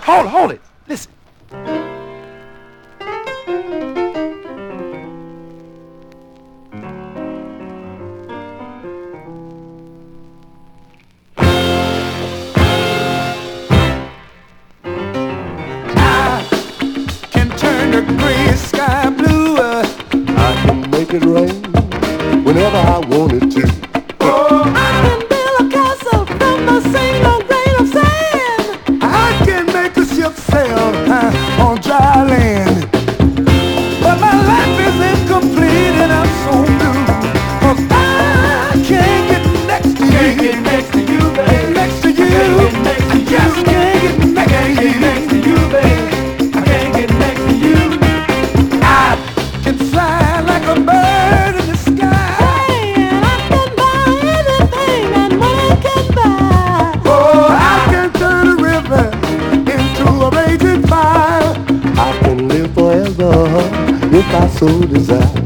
hold it. Listen. The gray sky blue, I can make it rain whenever I want it to. Oh, I can build a castle from a single grain of sand. I can make a ship sail on dry land. But my life is incomplete and I'm so blue, 'cause I can't get next to you. Can't get next to you, babe. Next to you. I just can't get next to you, babe. Fly like a bird in the sky. Hey, and I can buy anything that money can buy. Oh, I can turn a river into a raging fire. I can live forever if I so desire.